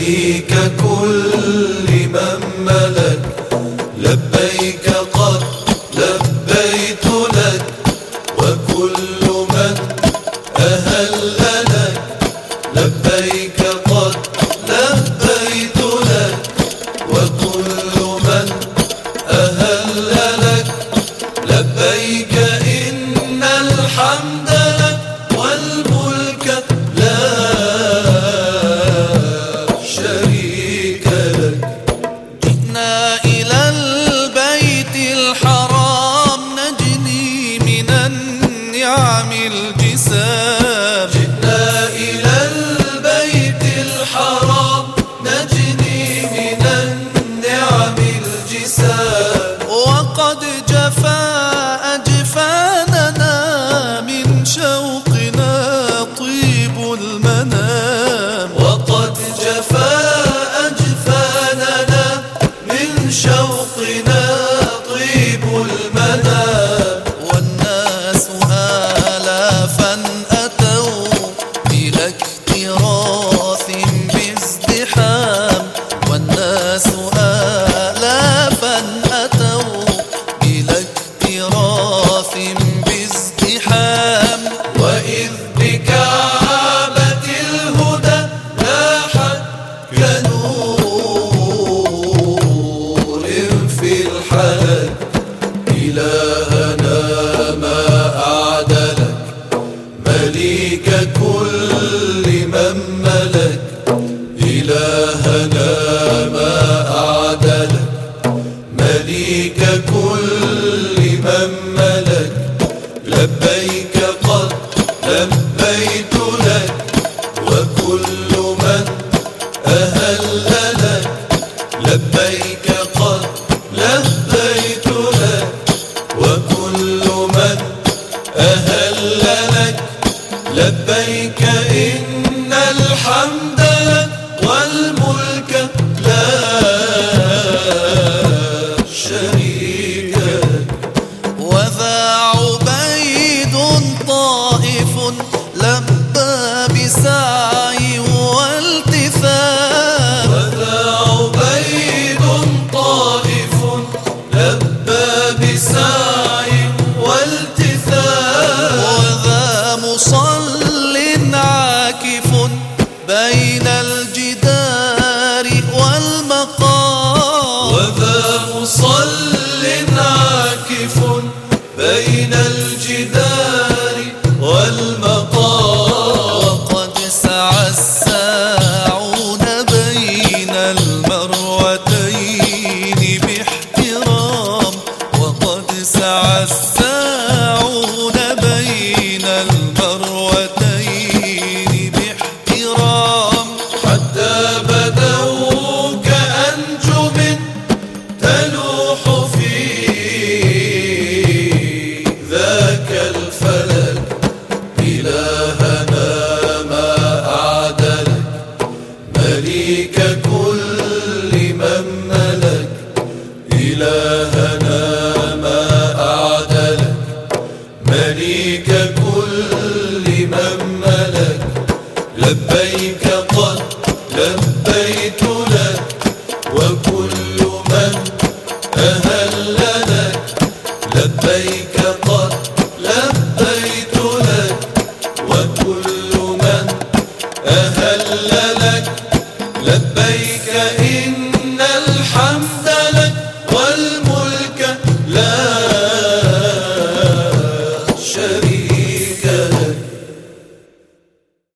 مليك كل من ملك. لبيك قد لبيت لك وكل من أهل لك. لبيك قد لبيت لك وكل من أهل لك. لبيك إن الحمد لك والملك لا شريك لك. جئنا إلى البيت الحرام نجني من النعم الجسام. جئنا إلى البيت الحرام نجني من النعم الجسام. وقد جفا أجفاننا من شوقنا طيب المنام. وقد جفا أجفاننا من شوقنا طيب المنام. والناس آلافا أتوا بلا اكتراث بازدحام. والناس آلافا أتوا بلا اكتراث بازدحام. وإذ بكعبة الهدى لاحت كنور في الحلق. إلهنا ما أعدلك مليك كل من ملك. إلهنا ما أعدلك مليك كل من ملك. لبيك قد لبيت لك وكل من أهل لك. لبيك قد لبيت لك وكل من أهل لك. لبيك إن الحمد لك والملك لا شريك لك. وذا عبيد طائف لبى بسعي والتفات. وذا عبيد طائف لبى بسعي والتفات. وذا مصل عاكف بين الجدار والمقام. وذا مصل عاكف بين الجدار والمقام. وقد سعى الساعون بين المروتين باحترام. وقد سعى الساعون بين المروتين باحترام. حتى بدوا كأنجم تلوح في ذاك الفلك. إلهنا ما أعدلك مليك كل من ملك. إلهنا ما أعدلك مليك كل من ملك.